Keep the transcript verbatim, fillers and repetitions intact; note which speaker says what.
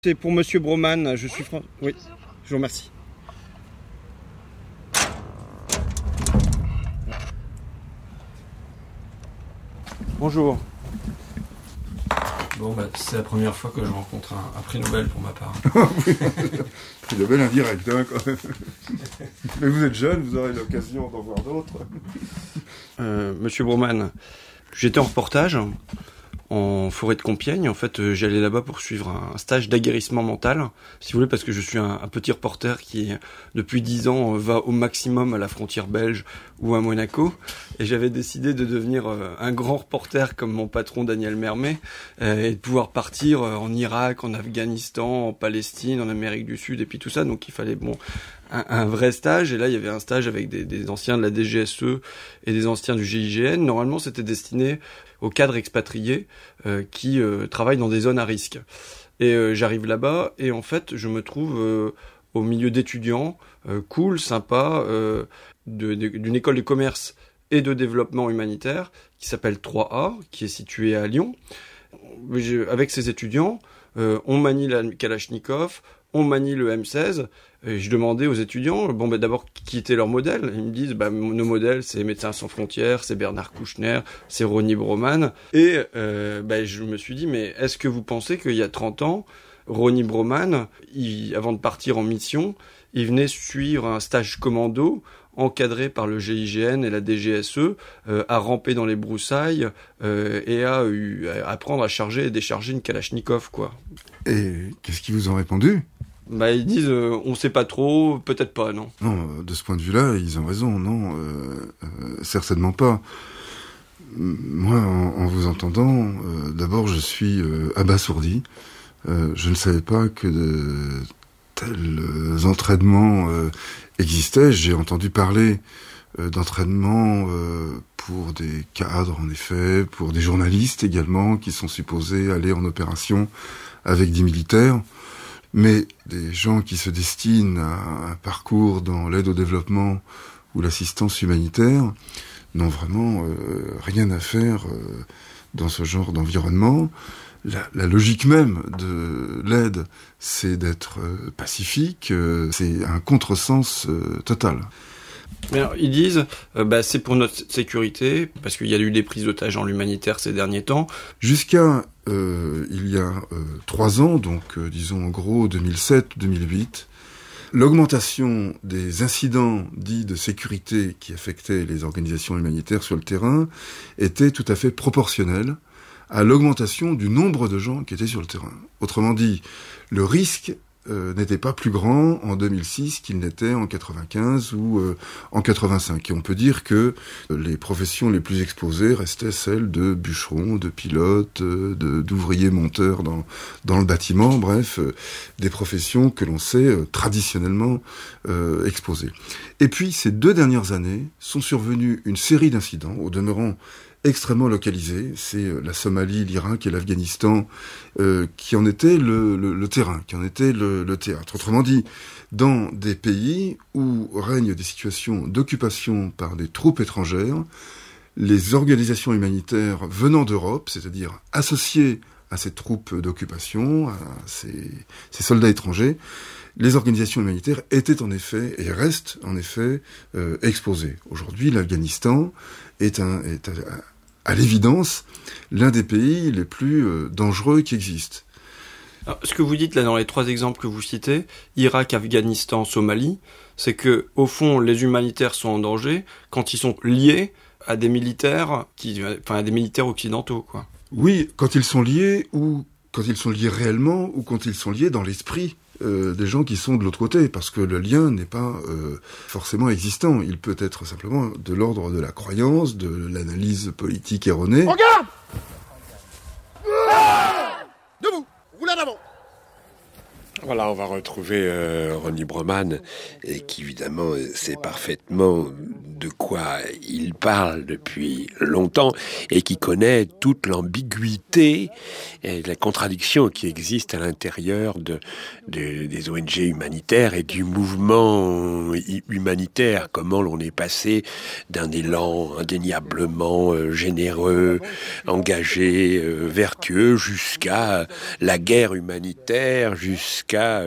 Speaker 1: C'est pour Monsieur Broman, je suis François. Oui, je vous remercie. Bonjour.
Speaker 2: Bon, bah, c'est la première fois que je rencontre un, un prix Nobel pour ma part.
Speaker 3: Prix Nobel indirect, hein, quand même. Mais vous êtes jeune, vous aurez l'occasion d'en voir d'autres.
Speaker 1: Euh, Monsieur Broman, j'étais en reportage en forêt de Compiègne. En fait, euh, j'allais là-bas pour suivre un stage d'aguerrissement mental, si vous voulez, parce que je suis un, un petit reporter qui, depuis dix ans, euh, va au maximum à la frontière belge ou à Monaco. Et j'avais décidé de devenir euh, un grand reporter comme mon patron Daniel Mermet, euh, et de pouvoir partir euh, en Irak, en Afghanistan, en Palestine, en Amérique du Sud, et puis tout ça. Donc il fallait, bon, un, un vrai stage. Et là, il y avait un stage avec des, des anciens de la D G S E et des anciens du G I G N. Normalement, c'était destiné aux cadres expatriés euh, qui euh, travaillent dans des zones à risque. Et euh, j'arrive là-bas et en fait, je me trouve euh, au milieu d'étudiants, euh, cool, sympa, euh, de, de, d'une école de commerce et de développement humanitaire qui s'appelle trois A, qui est située à Lyon. Je, avec ces étudiants, euh, on manie la Kalachnikov, on manie le M seize. Et je demandais aux étudiants, bon, bah, d'abord, qui était leur modèle. Ils me disent, bah, nos modèles, c'est Médecins sans frontières, c'est Bernard Kouchner, c'est Ronnie Broman. Et euh, bah, je me suis dit, mais est-ce que vous pensez qu'il y a trente ans, Ronnie Broman, il, avant de partir en mission, il venait suivre un stage commando encadré par le G I G N et la D G S E, euh, à ramper dans les broussailles euh, et à, à apprendre à charger et décharger une Kalachnikov, quoi.
Speaker 3: Et qu'est-ce qu'ils vous ont répondu ?
Speaker 1: Bah, ils disent, euh, on sait pas trop, peut-être pas, non.
Speaker 3: Non, de ce point de vue-là, ils ont raison, non, euh, euh, certainement pas. Moi, en, en vous entendant, euh, d'abord, je suis euh, abasourdi. Euh, je ne savais pas que de tels euh, entraînements euh, existaient. J'ai entendu parler euh, d'entraînements euh, pour des cadres, en effet, pour des journalistes également, qui sont supposés aller en opération avec des militaires. Mais des gens qui se destinent à un parcours dans l'aide au développement ou l'assistance humanitaire n'ont vraiment euh, rien à faire euh, dans ce genre d'environnement. La, la logique même de l'aide, c'est d'être euh, pacifique, euh, c'est un contresens euh, total.
Speaker 1: Mais alors, ils disent, euh, bah, c'est pour notre sécurité, parce qu'il y a eu des prises d'otages en l'humanitaire ces derniers temps.
Speaker 3: Jusqu'à euh, il y a euh, trois ans, donc euh, disons en gros deux mille sept deux mille huit, l'augmentation des incidents dits de sécurité qui affectaient les organisations humanitaires sur le terrain était tout à fait proportionnelle à l'augmentation du nombre de gens qui étaient sur le terrain. Autrement dit, le risque Euh, n'était pas plus grand en deux mille six qu'il n'était en quatre-vingt-quinze ou euh, en quatre-vingt-cinq. Et on peut dire que les professions les plus exposées restaient celles de bûcherons, de pilotes, de, d'ouvriers monteurs dans, dans le bâtiment, bref, euh, des professions que l'on sait euh, traditionnellement euh, exposées. Et puis, ces deux dernières années, sont survenus une série d'incidents, au demeurant extrêmement localisés. C'est la Somalie, l'Irak et l'Afghanistan euh, qui en étaient le, le, le terrain, qui en étaient le, le théâtre. Autrement dit, dans des pays où règnent des situations d'occupation par des troupes étrangères, les organisations humanitaires venant d'Europe, c'est-à-dire associées à ces troupes d'occupation, à ces, ces soldats étrangers, les organisations humanitaires étaient en effet, et restent en effet, euh, exposées. Aujourd'hui, l'Afghanistan est, un, est à, à l'évidence l'un des pays les plus euh, dangereux qui existent.
Speaker 1: Alors, ce que vous dites là dans les trois exemples que vous citez, Irak, Afghanistan, Somalie, c'est que au fond les humanitaires sont en danger quand ils sont liés à des militaires qui, enfin à des militaires occidentaux, quoi.
Speaker 3: Oui, quand ils sont liés ou quand ils sont liés réellement ou quand ils sont liés dans l'esprit euh, des gens qui sont de l'autre côté, parce que le lien n'est pas euh, forcément existant. Il peut être simplement de l'ordre de la croyance, de l'analyse politique erronée.
Speaker 4: Regarde ! Debout, roulez en avant.
Speaker 5: Voilà, on va retrouver euh, Ronnie Broman, et qui évidemment sait parfaitement
Speaker 6: de quoi il parle depuis longtemps et qui connaît toute l'ambiguïté et la contradiction qui existe à l'intérieur de, de, des O N G humanitaires et du mouvement humanitaire. Comment l'on est passé d'un élan indéniablement euh, généreux, engagé, euh, vertueux, jusqu'à la guerre humanitaire, jusqu'à